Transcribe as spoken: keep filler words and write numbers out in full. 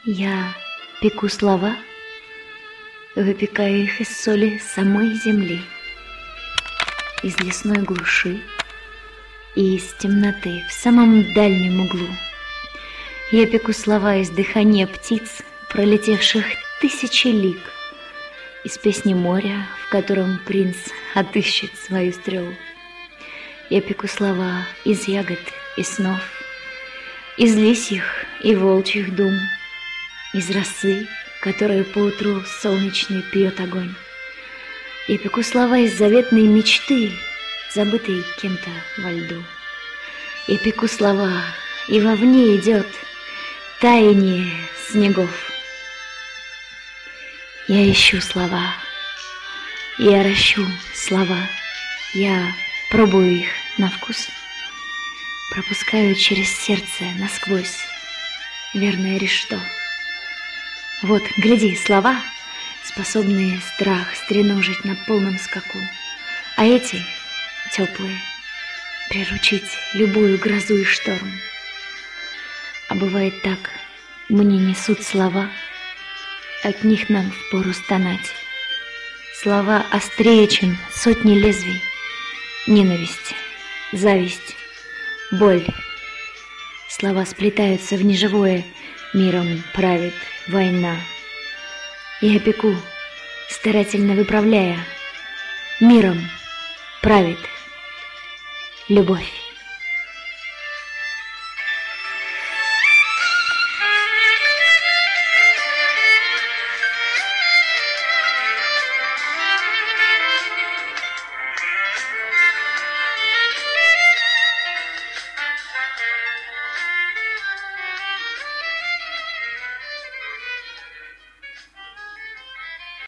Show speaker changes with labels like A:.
A: Я пеку слова, выпекаю их из соли самой земли, из лесной глуши и из темноты в самом дальнем углу. Я пеку слова из дыхания птиц, пролетевших тысячи лиг, из песни моря, в котором принц отыщет свою стрелу. Я пеку слова из ягод и снов, из лисьих и волчьих дум, из росы, которую поутру солнечный пьет огонь. Я пеку слова из заветной мечты, забытой кем-то во льду. Я пеку слова, и вовне идет таяние снегов. Я ищу слова, я ращу слова, я пробую их на вкус, пропускаю через сердце насквозь верное решето. Вот, гляди, слова, способные страх стреножить на полном скаку, а эти, теплые, приручить любую грозу и шторм. А бывает так, мне несут слова, от них нам впору стонать. Слова острее, чем сотни лезвий, ненависть, зависть, боль. Слова сплетаются в неживое, миром правит война. Я пеку, старательно выправляя, миром правит любовь.